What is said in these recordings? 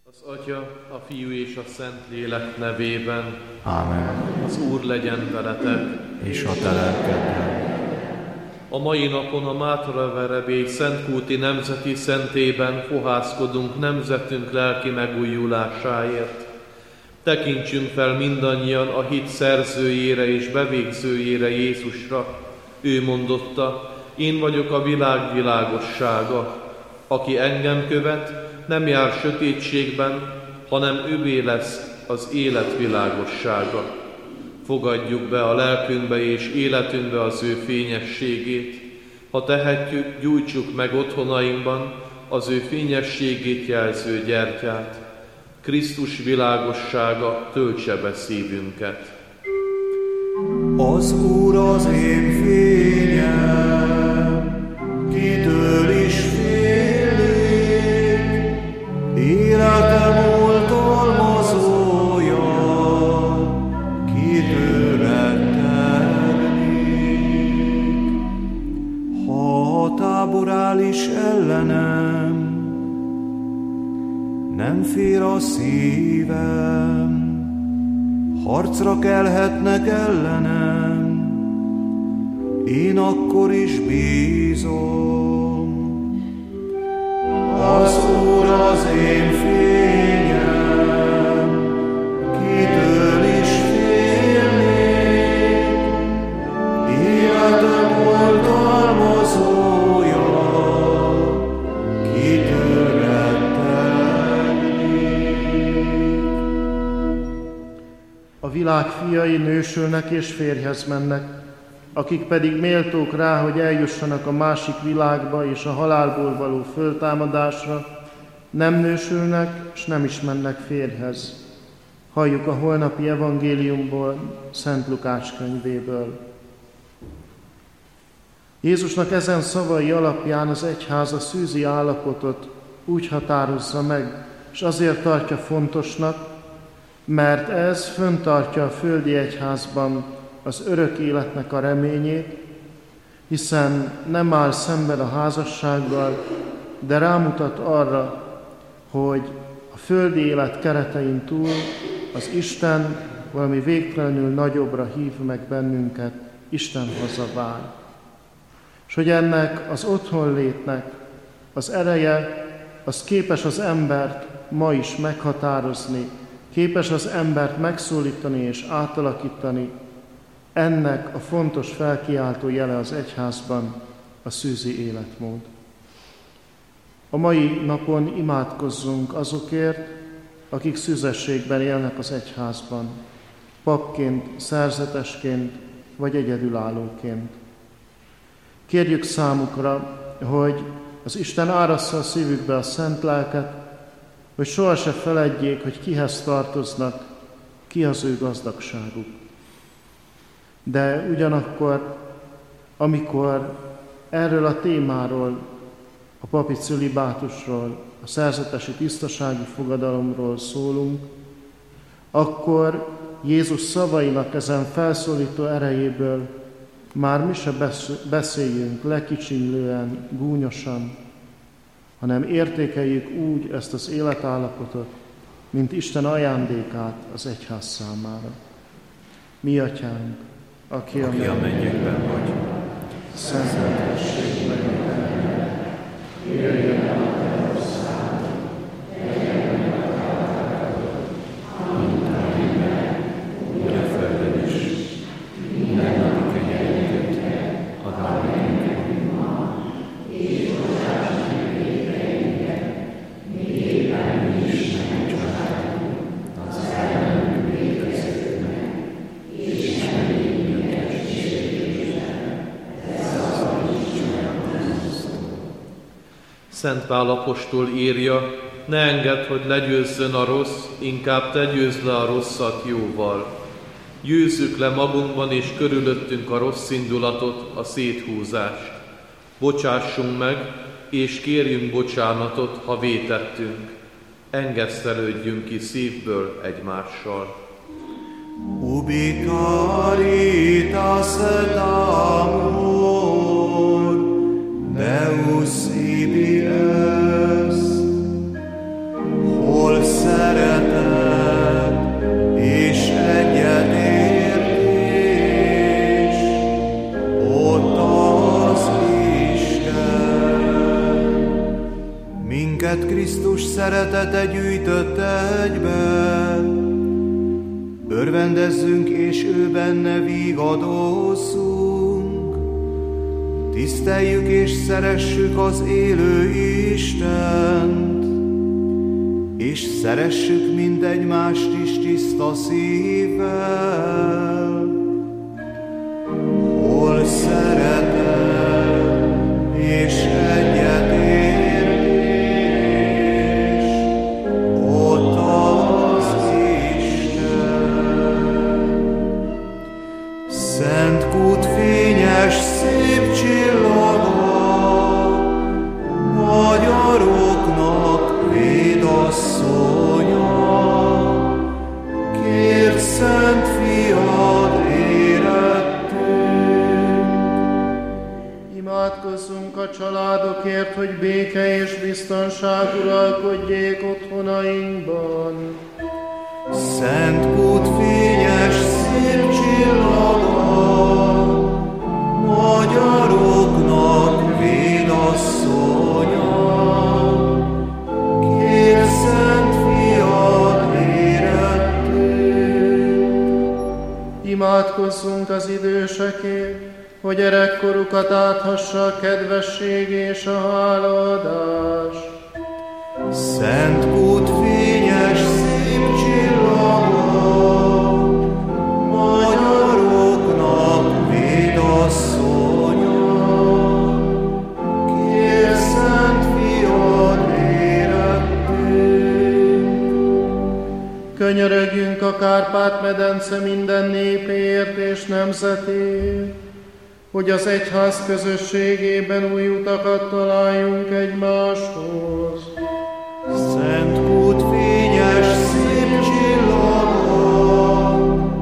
Az Atya, a Fiú és a Szentlélek nevében. Ámen. Az Úr legyen veletek. És a te lelkeddel. A mai napon a Mátra Verebély Szentkúti Nemzeti Szentében fohászkodunk nemzetünk lelki megújulásáért. Tekintsünk fel mindannyian a hit szerzőjére és bevégzőjére, Jézusra. Ő mondotta: én vagyok a világ világossága. Aki engem követ, nem jár sötétségben, hanem övé lesz az élet világossága. Fogadjuk be a lelkünkbe és életünkbe az ő fényességét. Ha tehetjük, gyújtsuk meg otthonainkban az ő fényességét jelző gyertyát. Krisztus világossága töltse be szívünket. Az Úr az én fényem, kitől is félnék, életem oltalmazója, kitől rettegnék. Ha a tábor áll is ellenem, nem fél a szívem, harcra kelhetnek ellenem, én akkor is bízom. Az Úr az én fényem, kitől is félnék, életem oltalmazója, kitől A világ fiai nősülnek és férjhez mennek, akik pedig méltók rá, hogy eljussanak a másik világba és a halálból való föltámadásra, nem nősülnek és nem is mennek férjhez. Halljuk a holnapi evangéliumból, Szent Lukács könyvéből. Jézusnak ezen szavai alapján az egyház a szűzi állapotot úgy határozza meg, és azért tartja fontosnak, mert ez fenntartja a földi egyházban az örök életnek a reményét, hiszen nem áll szemben a házassággal, de rámutat arra, hogy a földi élet keretein túl az Isten valami végtelenül nagyobbra hív meg bennünket, Isten hazavár. És hogy ennek az otthonlétnek az ereje, az képes az embert ma is meghatározni, képes az embert megszólítani és átalakítani, ennek a fontos felkiáltó jele az egyházban a szűzi életmód. A mai napon imádkozzunk azokért, akik szűzességben élnek az egyházban, papként, szerzetesként vagy egyedülállóként. Kérjük számukra, hogy az Isten árassza a szívükbe a szent lelket, hogy sohasem feledjék, hogy kihez tartoznak, ki az ő gazdagságuk. De ugyanakkor, amikor erről a témáról, a papi cölibátusról, a szerzetesi tisztasági fogadalomról szólunk, akkor Jézus szavainak ezen felszólító erejéből már mi se beszéljünk lekicsinlően, gúnyosan, hanem értékeljük úgy ezt az életállapotot, mint Isten ajándékát az egyház számára. Mi Atyánk, aki a mennyekben vagy, szenteltessék meg a Te, jöjjön el a Te országod, legyen meg a Te akaratod, amint a mennyben, úgy a földön is. Minden napi kenyerünket add meg nekünk ma, és bocsáss meg vétkeinket, miképpen mi is megbocsátjuk az ellenünk vétkezőknek, és ne vigy minket kísértésbe, de szabadíts meg a gonosztól. Szent Pál apostol írja: ne engedd, hogy legyőzzön a rossz, inkább te győzd le a rosszat jóval. Győzzük le magunkban és körülöttünk a rossz indulatot, a széthúzást. Bocsássunk meg, és kérjünk bocsánatot, ha vétettünk. Engesztelődjünk ki szívből egymással. Ubi caritas et amor, Deus ibi est, hol Minket Krisztus szeretete gyűjtött egybe, örvendezzünk és ő benne vigadozzunk. Tiszteljük és szeressük az élő Istent, és szeressük mindegymást is tiszta szívvel. Hol szeretet és egyetértés, ott az Isten. Szent kút fényes, szép csillaga, magyaroknak védasszonya, kért szent fiad érettünk. Imádkozzunk a családokért, hogy béke és biztonság uralkodjék otthonainkban. Szent kút fényes, szép csillaga, magyaroknak védasszonya, kérj szent fiad érettünk. Imádkozzunk az idősekért, hogy gyerekkorukat áthassa a kedvesség és a hálaadás. Szent kút fényes, szép csillaga, magyaroknak védasszonya, kérj szent fiad érettünk. Könyörögjünk a Kárpát-medence minden népéért és nemzetért, hogy az egyház közösségében új utakat találjunk egymáshoz. Szent kút fényes, szép csillaga,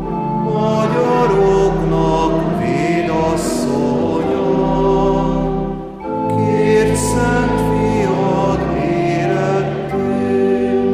magyaroknak védasszonya, kérj szent fiad érettünk.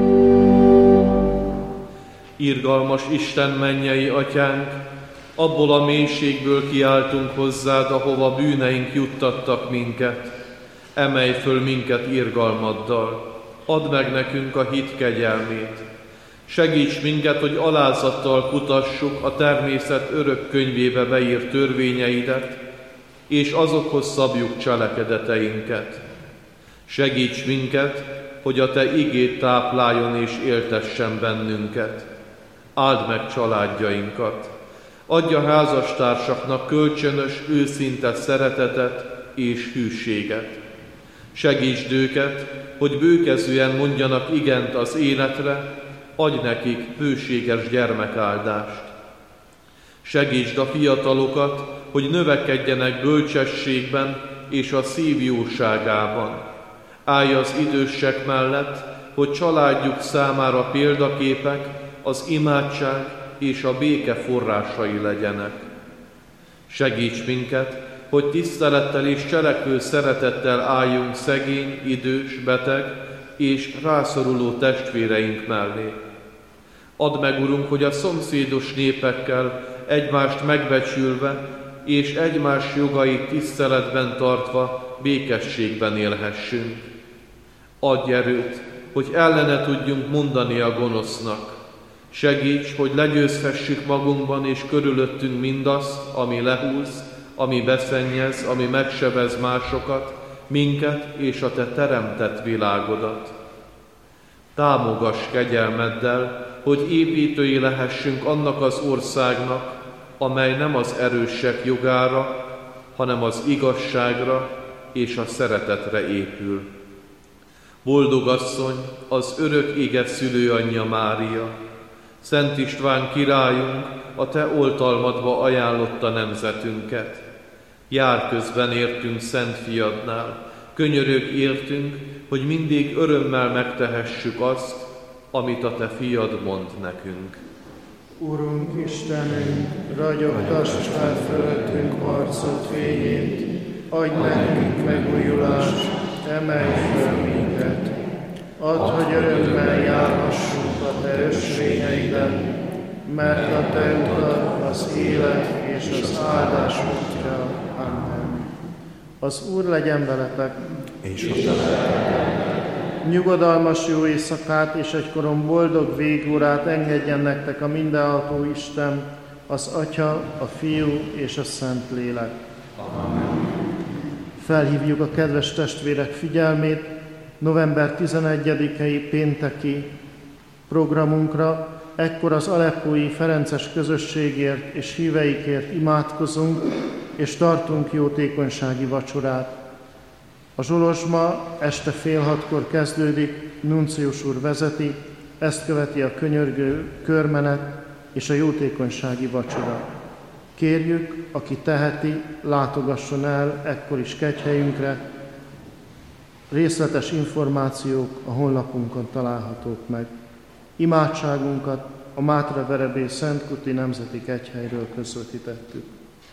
Irgalmas Isten mennyei atyánk, abból a mélységből kiáltunk hozzád, ahova bűneink juttattak minket. Emelj föl minket irgalmaddal, add meg nekünk a hit kegyelmét. Segíts minket, hogy alázattal kutassuk a természet örök könyvébe beírt törvényeidet, és azokhoz szabjuk cselekedeteinket. Segíts minket, hogy a te igéd tápláljon és éltessen bennünket. Áld meg családjainkat. Adj a házastársaknak kölcsönös, őszinte szeretetet és hűséget. Segítsd őket, hogy bőkezően mondjanak igent az életre, adj nekik hőséges gyermekáldást. Segítsd a fiatalokat, hogy növekedjenek bölcsességben és a szív jóságában. Állj az idősek mellett, hogy családjuk számára példaképek, az imádság és a béke forrásai legyenek. Segíts minket, hogy tisztelettel és cselekvő szeretettel álljunk szegény, idős, beteg és rászoruló testvéreink mellé. Add meg, Urunk, hogy a szomszédos népekkel egymást megbecsülve és egymás jogait tiszteletben tartva békességben élhessünk. Adj erőt, hogy ellene tudjunk mondani a gonosznak. Segíts, hogy legyőzhessük magunkban és körülöttünk mindazt, ami lehúz, ami beszennyez, ami megsebez másokat, minket és a te teremtett világodat. Támogass kegyelmeddel, hogy építői lehessünk annak az országnak, amely nem az erősek jogára, hanem az igazságra és a szeretetre épül. Boldog asszony, az örök ége szülőanyja Mária, Szent István királyunk, a te oltalmadba ajánlotta nemzetünket. Jár közben értünk Szent Fiadnál, könyörög értünk, hogy mindig örömmel megtehessük azt, amit a te fiad mond nekünk. Urunk Istenünk, ragyogtass fel fölöttünk arcod fényét, adj nekünk megújulást, emelj fel minket. Add, hogy örömmel járhassunk a te ösvényeiden, mert a te utad az élet és az áldás útja. Amen. Az Úr legyen veletek, És a nyugodalmas jó éjszakát és egykoron boldog végórát engedjen nektek a mindenható Isten, az Atya, a Fiú és a Szentlélek. Amen. Felhívjuk a kedves testvérek figyelmét november 11-i pénteki programunkra. Ekkor az aleppói ferences közösségért és híveikért imádkozunk, és tartunk jótékonysági vacsorát. A zsolozsma este 5:30 kezdődik, Nuncius úr vezeti, ezt követi a könyörgő körmenet és a jótékonysági vacsora. Kérjük, aki teheti, látogasson el ekkor is kegyhelyünkre. Részletes információk a honlapunkon találhatók meg. Imádságunkat a Mátra Verebély Szentkúti Nemzeti Kegyhelyről közvetítettük.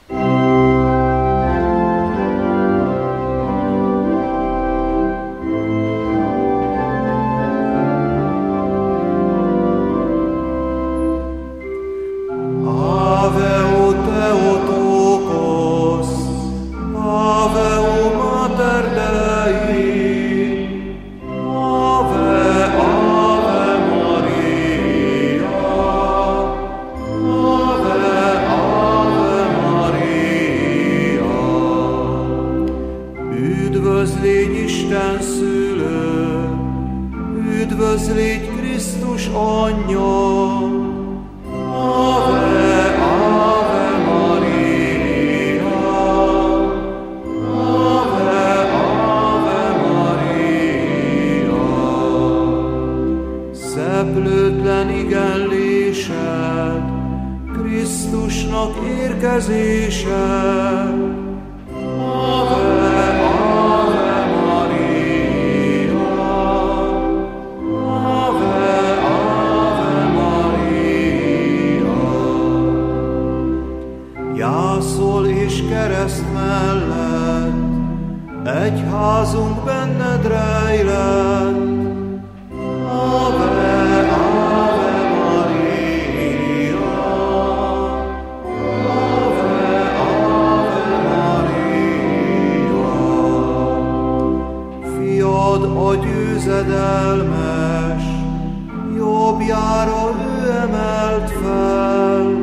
Jászol és kereszt mellett, egyházunk benned rejlett. Ave, Ave Maria, Ave, Ave Maria. Fiad a győzedelmes, jobbjára ő emelt fel.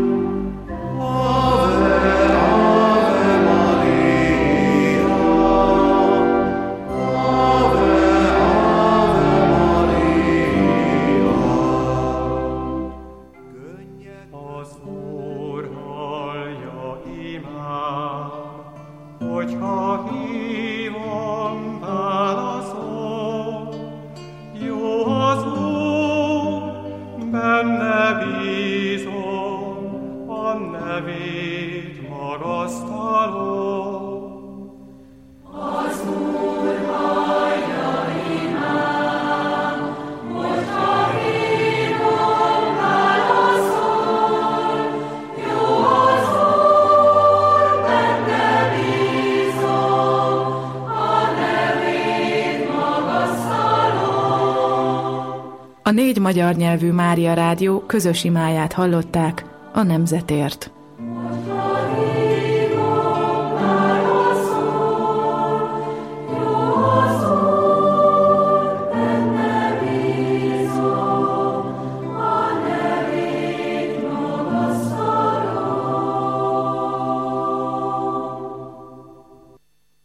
A 4 magyar nyelvű Mária Rádió közös imáját hallották a Nemzetért.